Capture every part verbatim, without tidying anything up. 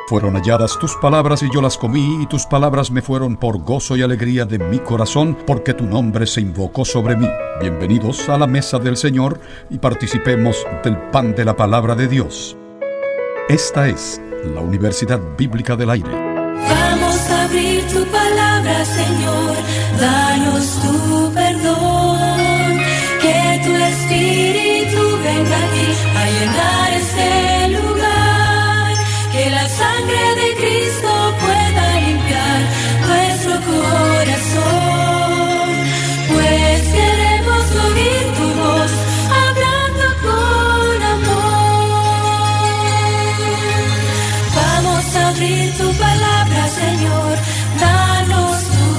Fueron halladas tus palabras y yo las comí, y tus palabras me fueron por gozo y alegría de mi corazón, porque tu nombre se invocó sobre mí. Bienvenidos a la mesa del Señor y participemos del pan de la palabra de Dios. Esta es la Universidad Bíblica del Aire. Vamos a abrir tu palabra, Señor, danos tu perdón, que tu Espíritu venga aquí a llenar este lugar, que la sangre de Cristo pueda limpiar nuestro corazón, pues queremos oír tu voz hablando con amor. Vamos a abrir tu palabra, Señor, danos tu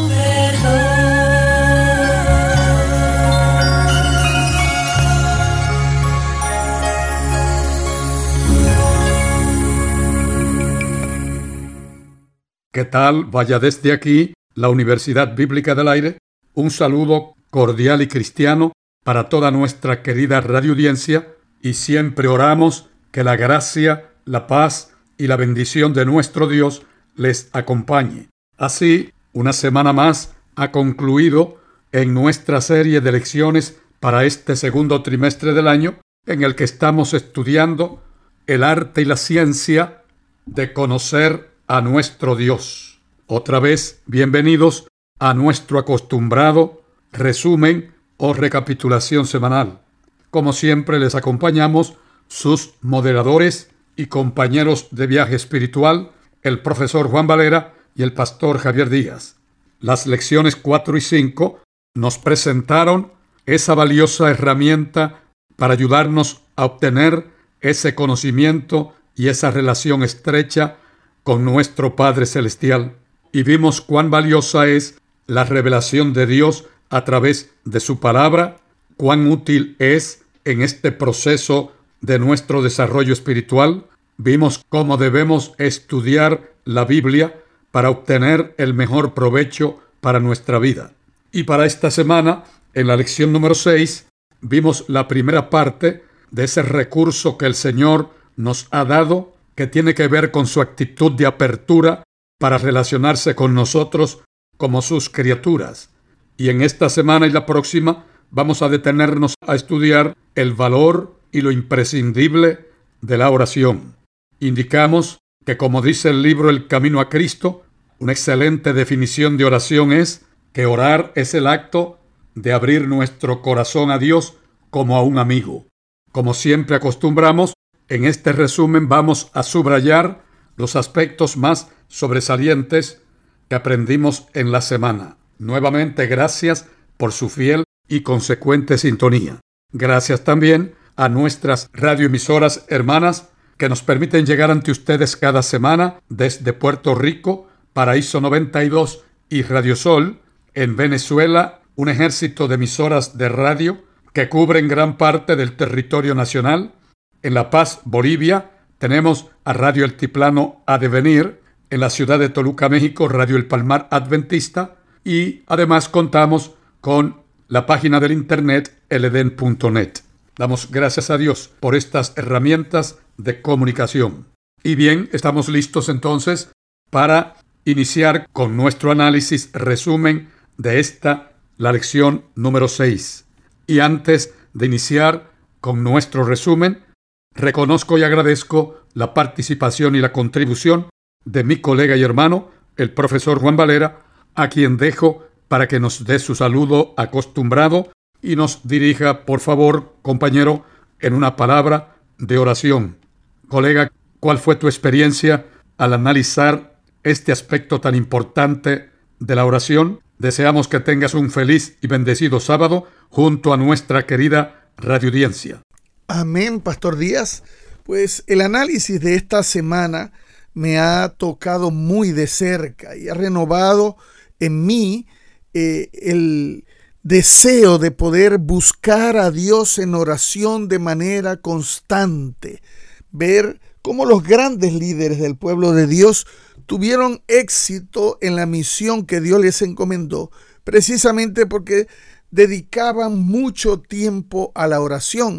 ¿Qué tal? Vaya desde aquí, la Universidad Bíblica del Aire, un saludo cordial y cristiano para toda nuestra querida radioaudiencia, y siempre oramos que la gracia, la paz y la bendición de nuestro Dios les acompañe. Así, una semana más ha concluido en nuestra serie de lecciones para este segundo trimestre del año, en el que estamos estudiando el arte y la ciencia de conocer a nuestro Dios. Otra vez, bienvenidos a nuestro acostumbrado resumen o recapitulación semanal. Como siempre, les acompañamos sus moderadores y compañeros de viaje espiritual, el profesor Juan Valera y el pastor Javier Díaz. Las lecciones cuatro y cinco nos presentaron esa valiosa herramienta para ayudarnos a obtener ese conocimiento y esa relación estrecha con nuestro Padre Celestial, y vimos cuán valiosa es la revelación de Dios a través de su palabra, cuán útil es en este proceso de nuestro desarrollo espiritual. Vimos cómo debemos estudiar la Biblia para obtener el mejor provecho para nuestra vida. Y para esta semana, en la lección número seis, vimos la primera parte de ese recurso que el Señor nos ha dado, que tiene que ver con su actitud de apertura para relacionarse con nosotros como sus criaturas. Y en esta semana y la próxima vamos a detenernos a estudiar el valor y lo imprescindible de la oración. Indicamos que, como dice el libro El Camino a Cristo, una excelente definición de oración es que orar es el acto de abrir nuestro corazón a Dios como a un amigo. Como siempre acostumbramos, en este resumen vamos a subrayar los aspectos más sobresalientes que aprendimos en la semana. Nuevamente, gracias por su fiel y consecuente sintonía. Gracias también a nuestras radioemisoras hermanas que nos permiten llegar ante ustedes cada semana desde Puerto Rico, Paraíso noventa y dos y Radio Sol, en Venezuela, un ejército de emisoras de radio que cubren gran parte del territorio nacional. En La Paz, Bolivia, tenemos a Radio Altiplano A Devenir, en la ciudad de Toluca, México, Radio El Palmar Adventista, y además contamos con la página del internet el eden punto net. Damos gracias a Dios por estas herramientas de comunicación. Y bien, estamos listos entonces para iniciar con nuestro análisis resumen de esta, la lección número seis. Y antes de iniciar con nuestro resumen, reconozco y agradezco la participación y la contribución de mi colega y hermano, el profesor Juan Valera, a quien dejo para que nos dé su saludo acostumbrado y nos dirija, por favor, compañero, en una palabra de oración. Colega, ¿cuál fue tu experiencia al analizar este aspecto tan importante de la oración? Deseamos que tengas un feliz y bendecido sábado junto a nuestra querida radioaudiencia. Amén, Pastor Díaz. Pues el análisis de esta semana me ha tocado muy de cerca y ha renovado en mí eh, el deseo de poder buscar a Dios en oración de manera constante, ver cómo los grandes líderes del pueblo de Dios tuvieron éxito en la misión que Dios les encomendó, precisamente porque dedicaban mucho tiempo a la oración.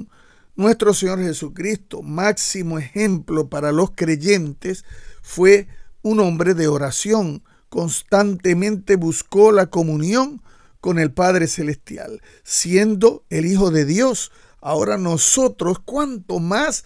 Nuestro Señor Jesucristo, máximo ejemplo para los creyentes, fue un hombre de oración. Constantemente buscó la comunión con el Padre Celestial. Siendo el Hijo de Dios, ahora nosotros, cuánto más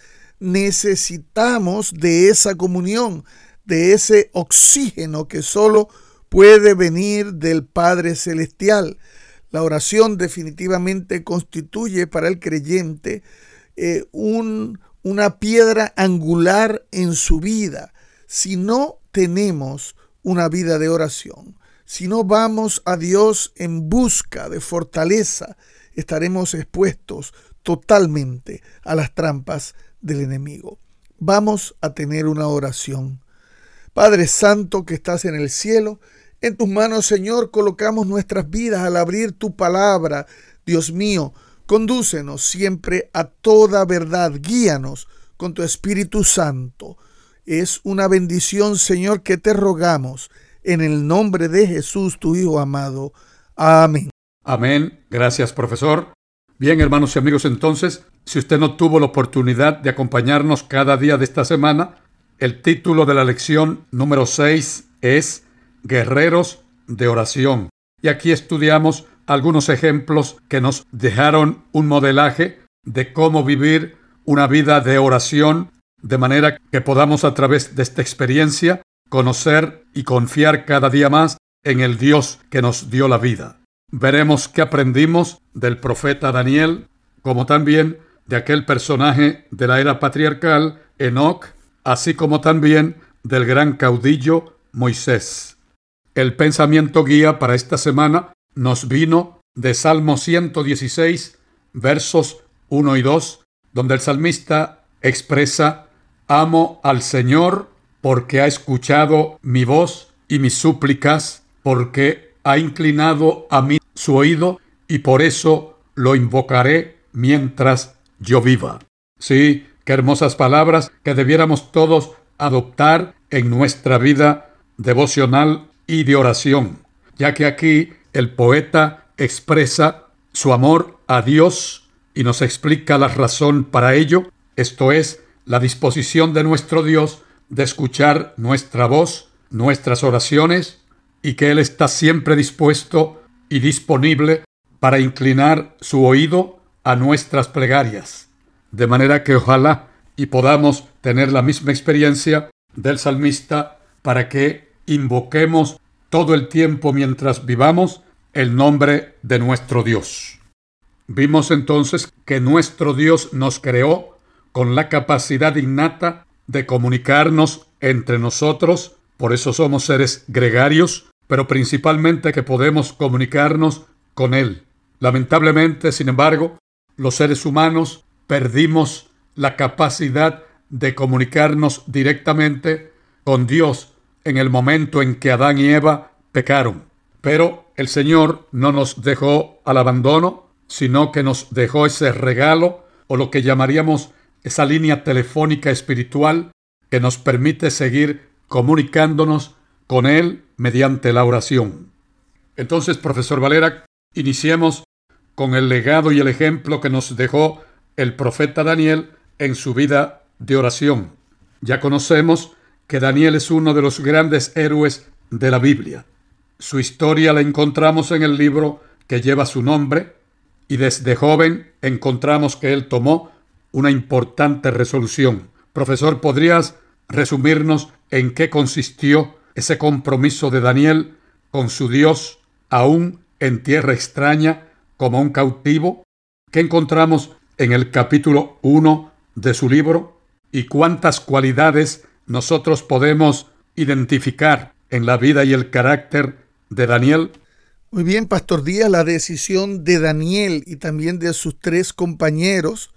necesitamos de esa comunión, de ese oxígeno que solo puede venir del Padre Celestial. La oración definitivamente constituye para el creyente eh, un, una piedra angular en su vida. Si no tenemos una vida de oración, si no vamos a Dios en busca de fortaleza, estaremos expuestos totalmente a las trampas del enemigo. Vamos a tener una oración. Padre Santo que estás en el cielo, en tus manos, Señor, colocamos nuestras vidas al abrir tu palabra. Dios mío, condúcenos siempre a toda verdad. Guíanos con tu Espíritu Santo. Es una bendición, Señor, que te rogamos en el nombre de Jesús, tu Hijo amado. Amén. Amén. Gracias, profesor. Bien, hermanos y amigos, entonces, si usted no tuvo la oportunidad de acompañarnos cada día de esta semana, el título de la lección número seis es Guerreros de Oración. Y aquí estudiamos algunos ejemplos que nos dejaron un modelaje de cómo vivir una vida de oración, de manera que podamos a través de esta experiencia conocer y confiar cada día más en el Dios que nos dio la vida. Veremos qué aprendimos del profeta Daniel, como también de aquel personaje de la era patriarcal, Enoc, así como también del gran caudillo Moisés. El pensamiento guía para esta semana nos vino de Salmo ciento dieciséis, versos uno y dos, donde el salmista expresa: amo al Señor porque ha escuchado mi voz y mis súplicas, porque ha inclinado a mí su oído, y por eso lo invocaré mientras yo viva. Sí, qué hermosas palabras que debiéramos todos adoptar en nuestra vida devocional y de oración, ya que aquí el poeta expresa su amor a Dios y nos explica la razón para ello, esto es, la disposición de nuestro Dios de escuchar nuestra voz, nuestras oraciones, y que Él está siempre dispuesto y disponible para inclinar su oído a nuestras plegarias. De manera que ojalá y podamos tener la misma experiencia del salmista para que invoquemos todo el tiempo mientras vivamos el nombre de nuestro Dios. Vimos entonces que nuestro Dios nos creó con la capacidad innata de comunicarnos entre nosotros, por eso somos seres gregarios, pero principalmente que podemos comunicarnos con Él. Lamentablemente, sin embargo, los seres humanos perdimos la capacidad de comunicarnos directamente con Dios en el momento en que Adán y Eva pecaron. Pero el Señor no nos dejó al abandono, sino que nos dejó ese regalo, o lo que llamaríamos esa línea telefónica espiritual que nos permite seguir comunicándonos con Él mediante la oración. Entonces, profesor Valera, iniciemos con el legado y el ejemplo que nos dejó el profeta Daniel en su vida de oración. Ya conocemos que Daniel es uno de los grandes héroes de la Biblia. Su historia la encontramos en el libro que lleva su nombre, y desde joven encontramos que él tomó una importante resolución. Profesor, ¿podrías resumirnos en qué consistió ese compromiso de Daniel con su Dios, aún en tierra extraña, como un cautivo? ¿Qué encontramos en el capítulo uno de su libro? ¿Y cuántas cualidades nosotros podemos identificar en la vida y el carácter de Daniel? Muy bien, Pastor Díaz, la decisión de Daniel y también de sus tres compañeros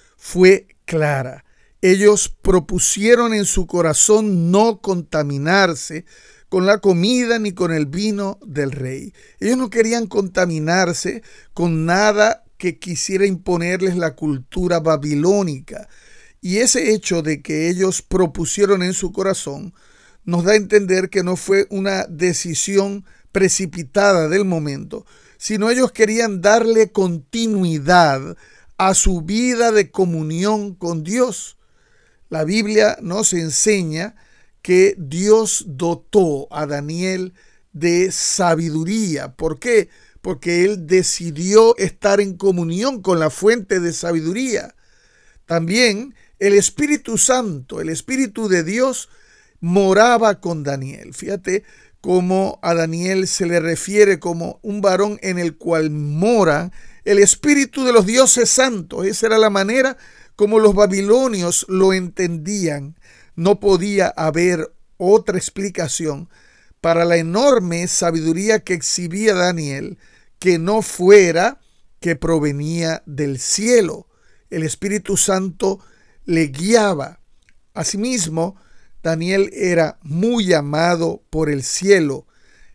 fue clara. Ellos propusieron en su corazón no contaminarse con la comida ni con el vino del rey. Ellos no querían contaminarse con nada que quisiera imponerles la cultura babilónica. Y ese hecho de que ellos propusieron en su corazón nos da a entender que no fue una decisión precipitada del momento, sino ellos querían darle continuidad a su vida de comunión con Dios. La Biblia nos enseña que Dios dotó a Daniel de sabiduría. ¿Por qué? Porque él decidió estar en comunión con la fuente de sabiduría. También el Espíritu Santo, el Espíritu de Dios, moraba con Daniel. Fíjate cómo a Daniel se le refiere como un varón en el cual mora el Espíritu de los dioses santos. Esa era la manera como los babilonios lo entendían. No podía haber otra explicación para la enorme sabiduría que exhibía Daniel que no fuera que provenía del cielo. El Espíritu Santo le guiaba. Asimismo, Daniel era muy amado por el cielo.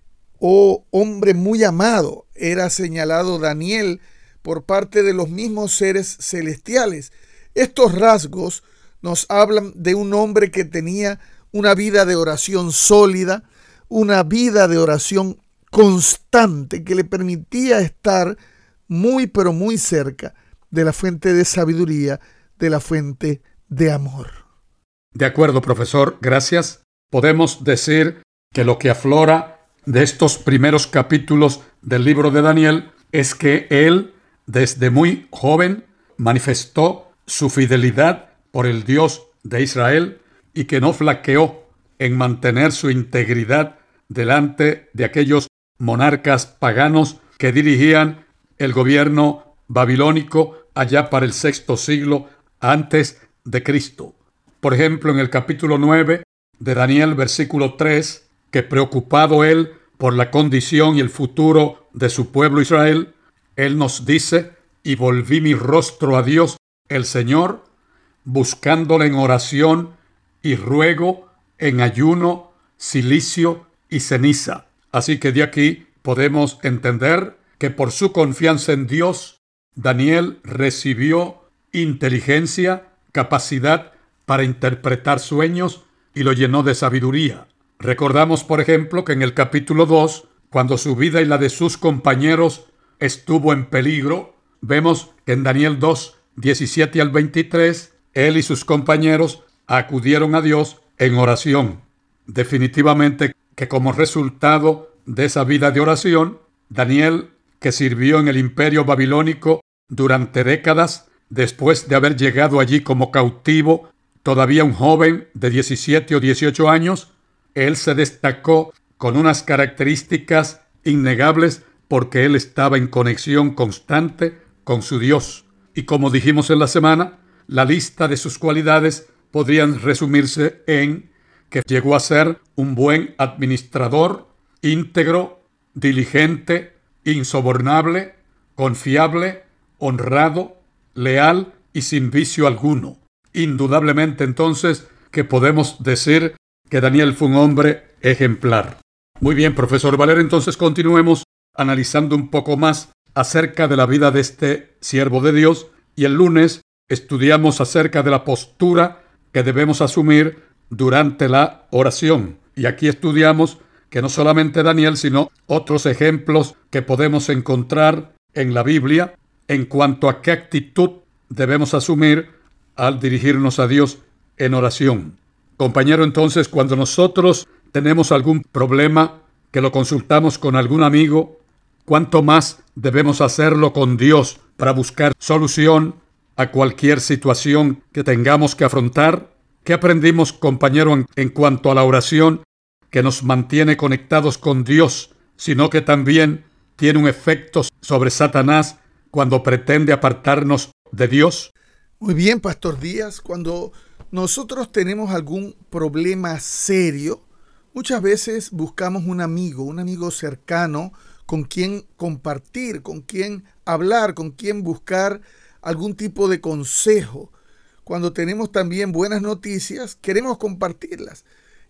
Oh, hombre muy amado, era señalado Daniel por parte de los mismos seres celestiales. Estos rasgos nos hablan de un hombre que tenía una vida de oración sólida, una vida de oración constante que le permitía estar muy pero muy cerca de la fuente de sabiduría, de la fuente de amor. De acuerdo, profesor, gracias. Podemos decir que lo que aflora de estos primeros capítulos del libro de Daniel es que él, desde muy joven, manifestó su fidelidad por el Dios de Israel y que no flaqueó en mantener su integridad delante de aquellos monarcas paganos que dirigían el gobierno babilónico allá para el sexto siglo antes de Cristo. Por ejemplo, en el capítulo nueve de Daniel, versículo tres, que preocupado él por la condición y el futuro de su pueblo Israel, él nos dice: y volví mi rostro a Dios, el Señor, buscándole en oración y ruego, en ayuno, cilicio y ceniza. Así que de aquí podemos entender que por su confianza en Dios, Daniel recibió inteligencia, capacidad para interpretar sueños y lo llenó de sabiduría. Recordamos, por ejemplo, que en el capítulo dos, cuando su vida y la de sus compañeros estuvo en peligro, vemos que en Daniel dos, diecisiete al veintitrés, él y sus compañeros acudieron a Dios en oración. Definitivamente que como resultado de esa vida de oración, Daniel, que sirvió en el imperio babilónico durante décadas, después de haber llegado allí como cautivo, todavía un joven de diecisiete o dieciocho años, él se destacó con unas características innegables porque él estaba en conexión constante con su Dios. Y como dijimos en la semana, la lista de sus cualidades podrían resumirse en que llegó a ser un buen administrador, íntegro, diligente, insobornable, confiable, honrado, leal y sin vicio alguno. Indudablemente entonces que podemos decir que Daniel fue un hombre ejemplar. Muy bien, profesor Valer, entonces continuemos analizando un poco más acerca de la vida de este siervo de Dios, y el lunes estudiamos acerca de la postura que debemos asumir durante la oración. Y aquí estudiamos que no solamente Daniel, sino otros ejemplos que podemos encontrar en la Biblia en cuanto a qué actitud debemos asumir al dirigirnos a Dios en oración. Compañero, entonces, cuando nosotros tenemos algún problema que lo consultamos con algún amigo, ¿cuánto más debemos hacerlo con Dios para buscar solución a cualquier situación que tengamos que afrontar? ¿Qué aprendimos, compañero, en, en cuanto a la oración que nos mantiene conectados con Dios, sino que también tiene un efecto sobre Satanás cuando pretende apartarnos de Dios? Muy bien, Pastor Díaz. Cuando nosotros tenemos algún problema serio, muchas veces buscamos un amigo, un amigo cercano con quien compartir, con quien hablar, con quien buscar algún tipo de consejo. Cuando tenemos también buenas noticias, queremos compartirlas.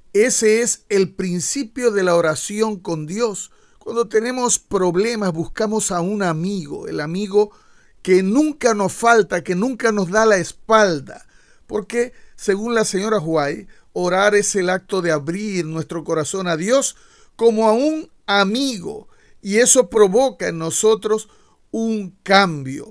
Ese es el principio de la oración con Dios. Cuando tenemos problemas, buscamos a un amigo, el amigo que nunca nos falta, que nunca nos da la espalda. Porque, según la señora White, orar es el acto de abrir nuestro corazón a Dios como a un amigo. Y eso provoca en nosotros un cambio.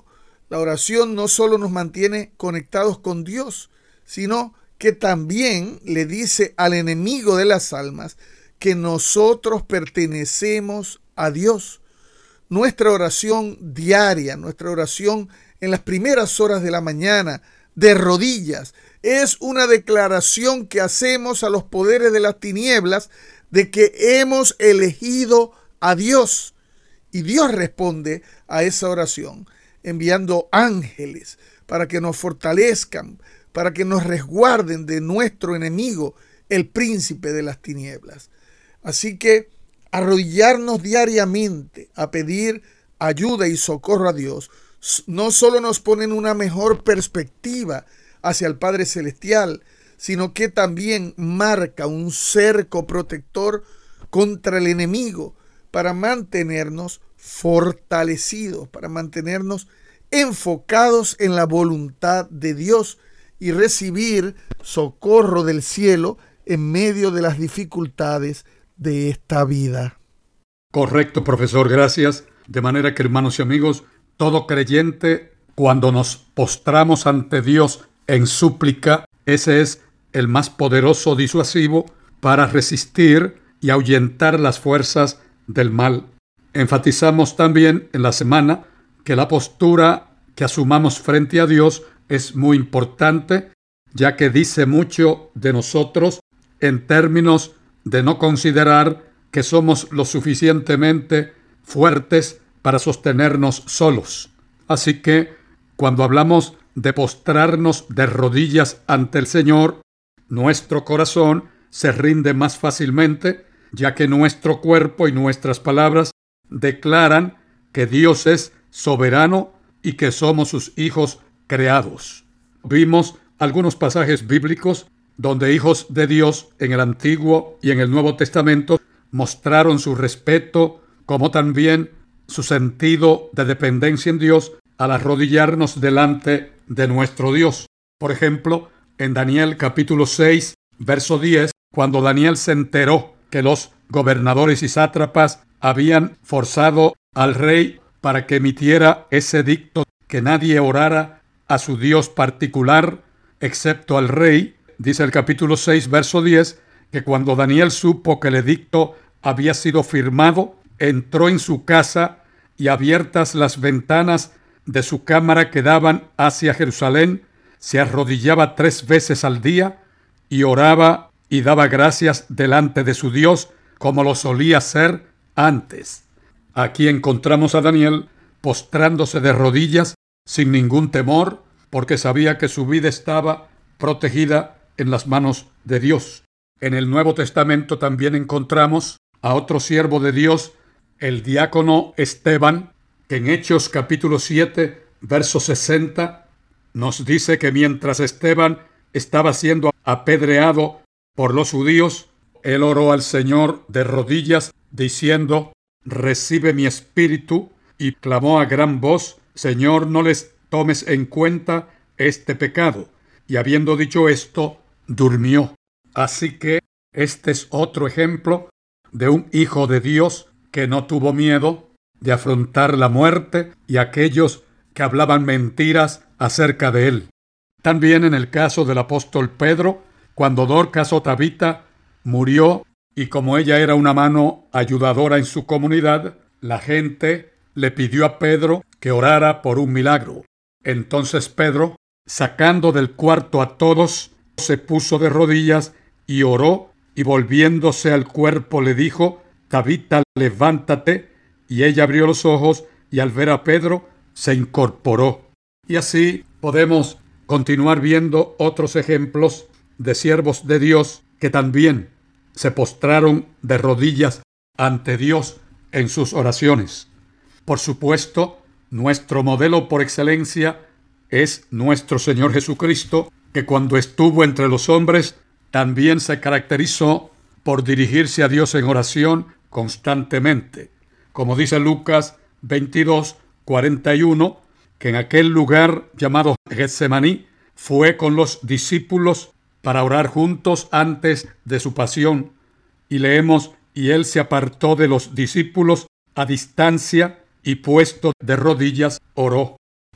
La oración no solo nos mantiene conectados con Dios, sino que también le dice al enemigo de las almas que nosotros pertenecemos a Dios. Nuestra oración diaria, nuestra oración en las primeras horas de la mañana, de rodillas, es una declaración que hacemos a los poderes de las tinieblas de que hemos elegido a Dios. Y Dios responde a esa oración enviando ángeles para que nos fortalezcan, para que nos resguarden de nuestro enemigo, el príncipe de las tinieblas. Así que arrodillarnos diariamente a pedir ayuda y socorro a Dios no solo nos pone en una mejor perspectiva hacia el Padre Celestial, sino que también marca un cerco protector contra el enemigo para mantenernos fortalecidos, para mantenernos enfocados en la voluntad de Dios y recibir socorro del cielo en medio de las dificultades de esta vida. Correcto, profesor, gracias. De manera que, hermanos y amigos, todo creyente, cuando nos postramos ante Dios en súplica, ese es el más poderoso disuasivo para resistir y ahuyentar las fuerzas del mal. Enfatizamos también en la semana que la postura que asumamos frente a Dios es muy importante, ya que dice mucho de nosotros en términos de no considerar que somos lo suficientemente fuertes para sostenernos solos. Así que cuando hablamos de postrarnos de rodillas ante el Señor, nuestro corazón se rinde más fácilmente, ya que nuestro cuerpo y nuestras palabras declaran que Dios es soberano y que somos sus hijos creados. Vimos algunos pasajes bíblicos donde hijos de Dios en el Antiguo y en el Nuevo Testamento mostraron su respeto, como también su sentido de dependencia en Dios al arrodillarnos delante de nuestro Dios. Por ejemplo, en Daniel capítulo seis, verso diez, cuando Daniel se enteró que los gobernadores y sátrapas habían forzado al rey para que emitiera ese edicto que nadie orara a su Dios particular, excepto al rey, dice el capítulo seis, verso diez, que cuando Daniel supo que el edicto había sido firmado, entró en su casa y abiertas las ventanas de su cámara que daban hacia Jerusalén, se arrodillaba tres veces al día y oraba y daba gracias delante de su Dios como lo solía hacer antes. Aquí encontramos a Daniel postrándose de rodillas sin ningún temor, porque sabía que su vida estaba protegida en las manos de Dios. En el Nuevo Testamento también encontramos a otro siervo de Dios, el diácono Esteban, que en Hechos capítulo siete, verso sesenta, nos dice que mientras Esteban estaba siendo apedreado por los judíos, él oró al Señor de rodillas, diciendo: «Recibe mi espíritu», y clamó a gran voz: «Señor, no les tomes en cuenta este pecado». Y habiendo dicho esto, durmió. Así que este es otro ejemplo de un hijo de Dios que no tuvo miedo de afrontar la muerte y aquellos que hablaban mentiras acerca de él. También en el caso del apóstol Pedro, cuando Dorcas o Tabita murió y como ella era una mano ayudadora en su comunidad, la gente le pidió a Pedro que orara por un milagro. Entonces Pedro, sacando del cuarto a todos, se puso de rodillas y oró, y volviéndose al cuerpo le dijo: «Tabita, levántate», y ella abrió los ojos y al ver a Pedro se incorporó. Y así podemos continuar viendo otros ejemplos de siervos de Dios que también se postraron de rodillas ante Dios en sus oraciones. Por supuesto, nuestro modelo por excelencia es nuestro Señor Jesucristo, que cuando estuvo entre los hombres también se caracterizó por dirigirse a Dios en oración constantemente. Como dice Lucas veintidós, cuarenta y uno, que en aquel lugar llamado Getsemaní fue con los discípulos para orar juntos antes de su pasión. Y leemos: «Y él se apartó de los discípulos a distancia y puesto de rodillas oró».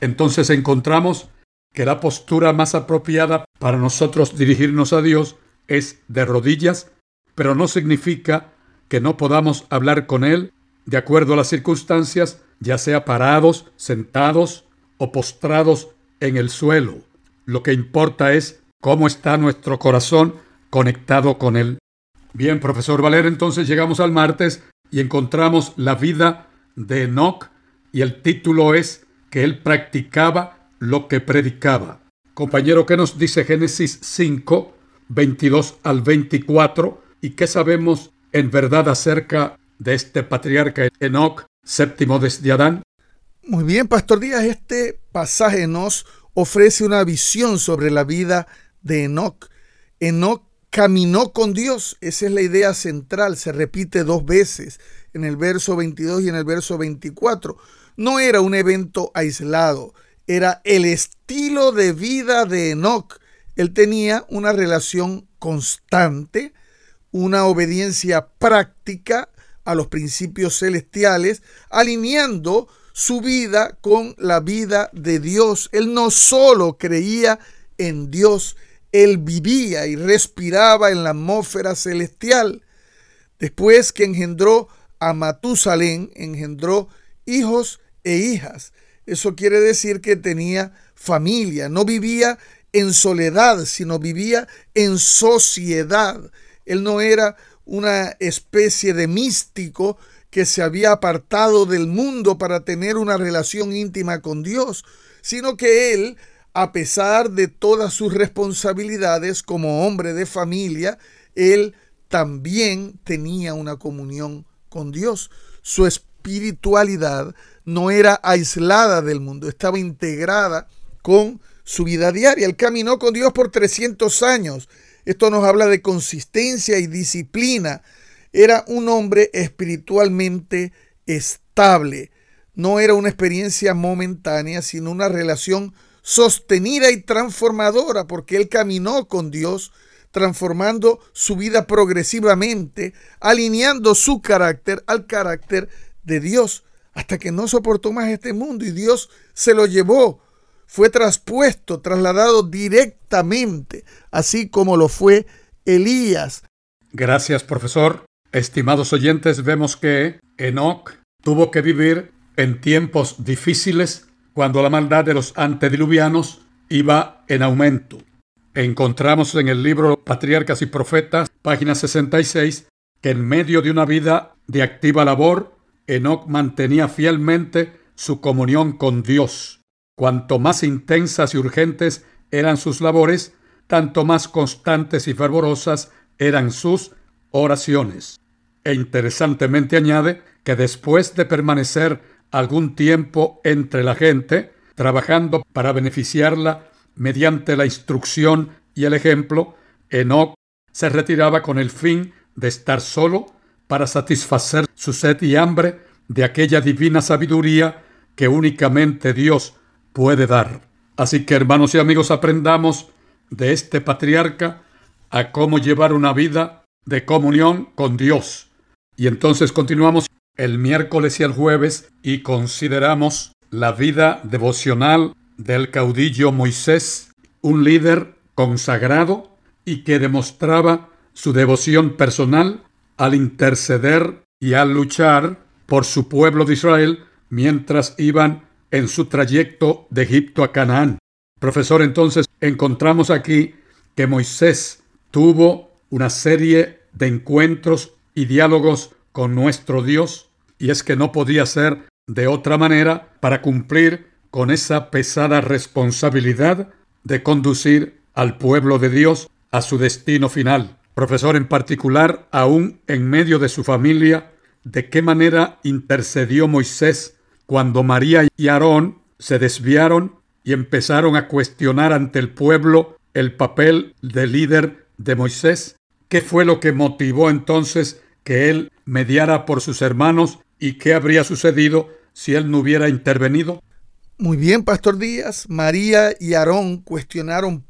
entonces encontramos que la postura más apropiada para nosotros dirigirnos a Dios es de rodillas, pero no significa que no podamos hablar con Él de acuerdo a las circunstancias, ya sea parados, sentados o postrados en el suelo. Lo que importa es cómo está nuestro corazón conectado con Él. Bien, profesor Valer, entonces llegamos al martes y encontramos la vida de Enoc y el título es que él practicaba lo que predicaba. Compañero, ¿qué nos dice Génesis cinco, veintidós al veinticuatro? ¿Y qué sabemos en verdad acerca de este patriarca Enoc, séptimo desde Adán? Muy bien, Pastor Díaz, este pasaje nos ofrece una visión sobre la vida de Enoc. Enoc caminó con Dios, esa es la idea central, se repite dos veces en el verso veintidós y en el verso veinticuatro. No era un evento aislado, era el estilo de vida de Enoc. Él tenía una relación constante, una obediencia práctica a los principios celestiales, alineando su vida con la vida de Dios. Él no solo creía en Dios, él vivía y respiraba en la atmósfera celestial. Después que engendró a Matusalén, engendró hijos e hijas. Eso quiere decir que tenía familia, no vivía en soledad, sino vivía en sociedad. Él no era una especie de místico que se había apartado del mundo para tener una relación íntima con Dios, sino que él, a pesar de todas sus responsabilidades como hombre de familia, él también tenía una comunión con Dios. Su espiritualidad no era aislada del mundo, estaba integrada con su vida diaria. Él caminó con Dios por trescientos años. Esto nos habla de consistencia y disciplina. Era un hombre espiritualmente estable. No era una experiencia momentánea, sino una relación sostenida y transformadora, porque él caminó con Dios, transformando su vida progresivamente, alineando su carácter al carácter de Dios, hasta que no soportó más este mundo y Dios se lo llevó. Fue traspuesto, trasladado directamente, así como lo fue Elías. Gracias, profesor. Estimados oyentes, vemos que Enoc tuvo que vivir en tiempos difíciles cuando la maldad de los antediluvianos iba en aumento. Encontramos en el libro Patriarcas y Profetas, página sesenta y seis, que en medio de una vida de activa labor, Enoc mantenía fielmente su comunión con Dios. Cuanto más intensas y urgentes eran sus labores, tanto más constantes y fervorosas eran sus oraciones. E interesantemente añade que después de permanecer algún tiempo entre la gente, trabajando para beneficiarla mediante la instrucción y el ejemplo, Enoc se retiraba con el fin de estar solo para satisfacer su sed y hambre de aquella divina sabiduría que únicamente Dios puede dar. Así que, hermanos y amigos, aprendamos de este patriarca a cómo llevar una vida de comunión con Dios. Y entonces continuamos el miércoles y el jueves y consideramos la vida devocional del caudillo Moisés, un líder consagrado y que demostraba su devoción personal al interceder y al luchar por su pueblo de Israel mientras iban en su trayecto de Egipto a Canaán. Profesor, entonces encontramos aquí que Moisés tuvo una serie de encuentros y diálogos con nuestro Dios, y es que no podía ser de otra manera para cumplir con esa pesada responsabilidad de conducir al pueblo de Dios a su destino final. Profesor, en particular, aún en medio de su familia, ¿de qué manera intercedió Moisés cuando María y Aarón se desviaron y empezaron a cuestionar ante el pueblo el papel de líder de Moisés? ¿Qué fue lo que motivó entonces que él mediara por sus hermanos y qué habría sucedido si él no hubiera intervenido? Muy bien, Pastor Díaz. María y Aarón cuestionaron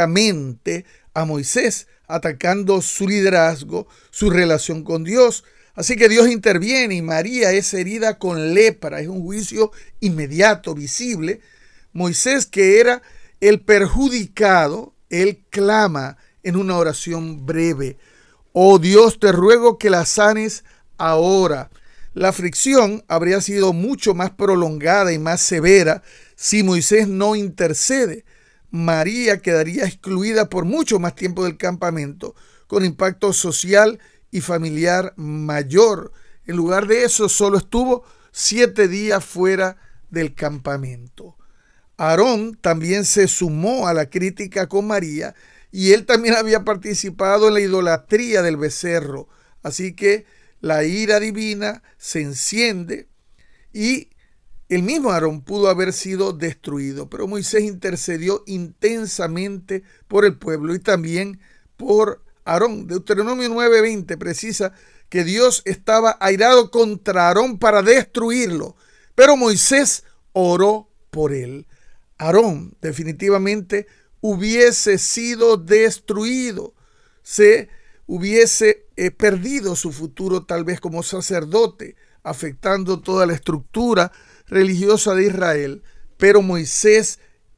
públicamente a Moisés, atacando su liderazgo, su relación con Dios. Así que Dios interviene y María es herida con lepra. Es un juicio inmediato, visible. Moisés, que era el perjudicado, él clama en una oración breve: oh Dios, te ruego que la sanes ahora. La aflicción habría sido mucho más prolongada y más severa si Moisés no intercede. María quedaría excluida por mucho más tiempo del campamento, con impacto social y familiar mayor. En lugar de eso, solo estuvo siete días fuera del campamento. Aarón también se sumó a la crítica con María, y él también había participado en la idolatría del becerro. Así que la ira divina se enciende y el mismo Aarón pudo haber sido destruido. Pero Moisés intercedió intensamente por el pueblo y también por Aarón. Deuteronomio nueve veinte precisa que Dios estaba airado contra Aarón para destruirlo, pero Moisés oró por él. Aarón definitivamente hubiese sido destruido, se hubiese eh, perdido su futuro tal vez como sacerdote, afectando toda la estructura religiosa de Israel, pero Moisés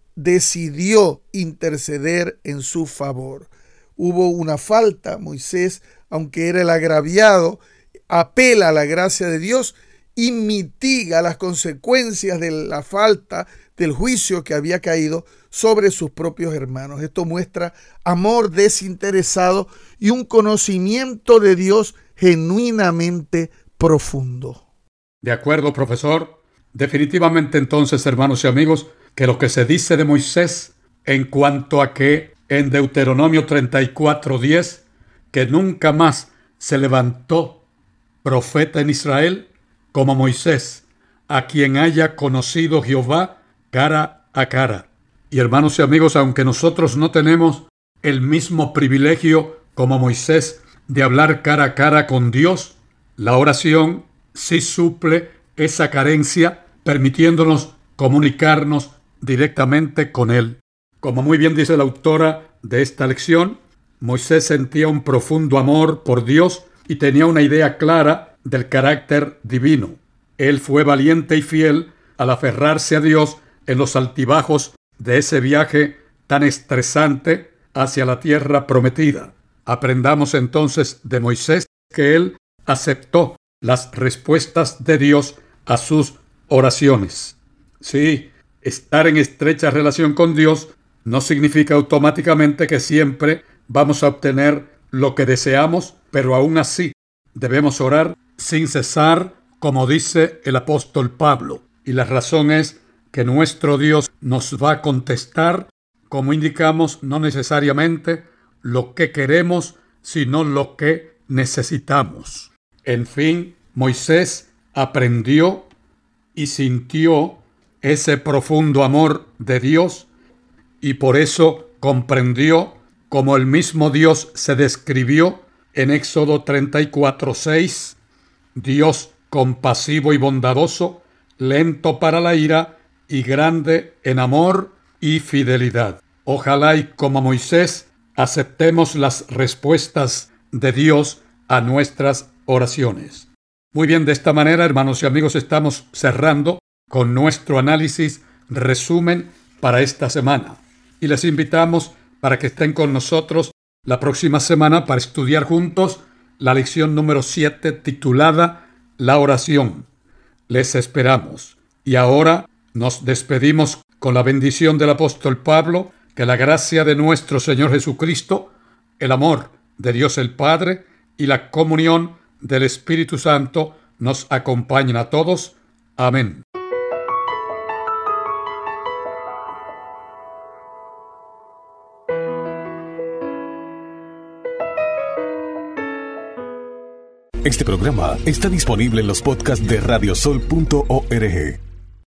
decidió interceder en su favor. Hubo una falta. Moisés, aunque era el agraviado, apela a la gracia de Dios y mitiga las consecuencias de la falta, del juicio que había caído sobre sus propios hermanos. Esto muestra amor desinteresado y un conocimiento de Dios genuinamente profundo. De acuerdo, profesor. Definitivamente entonces, hermanos y amigos, que lo que se dice de Moisés en cuanto a que en Deuteronomio treinta y cuatro diez, que nunca más se levantó profeta en Israel como Moisés, a quien haya conocido Jehová cara a cara. Y hermanos y amigos, aunque nosotros no tenemos el mismo privilegio como Moisés de hablar cara a cara con Dios, la oración sí suple esa carencia, permitiéndonos comunicarnos directamente con Él. Como muy bien dice la autora de esta lección, Moisés sentía un profundo amor por Dios y tenía una idea clara del carácter divino. Él fue valiente y fiel al aferrarse a Dios en los altibajos de ese viaje tan estresante hacia la tierra prometida. Aprendamos entonces de Moisés que él aceptó las respuestas de Dios a sus oraciones. Sí, estar en estrecha relación con Dios no significa automáticamente que siempre vamos a obtener lo que deseamos, pero aún así debemos orar sin cesar, como dice el apóstol Pablo. Y la razón es que nuestro Dios nos va a contestar, como indicamos, no necesariamente lo que queremos, sino lo que necesitamos. En fin, Moisés aprendió y sintió ese profundo amor de Dios y por eso comprendió, como el mismo Dios se describió en Éxodo treinta y cuatro seis, Dios compasivo y bondadoso, lento para la ira y grande en amor y fidelidad. Ojalá y como Moisés aceptemos las respuestas de Dios a nuestras oraciones. Muy bien, de esta manera, hermanos y amigos, estamos cerrando con nuestro análisis resumen para esta semana. Y les invitamos para que estén con nosotros la próxima semana para estudiar juntos la lección número siete titulada La oración. Les esperamos. Y ahora nos despedimos con la bendición del apóstol Pablo, que la gracia de nuestro Señor Jesucristo, el amor de Dios el Padre y la comunión del Espíritu Santo nos acompañen a todos. Amén. Este programa está disponible en los podcasts de radiosol punto org.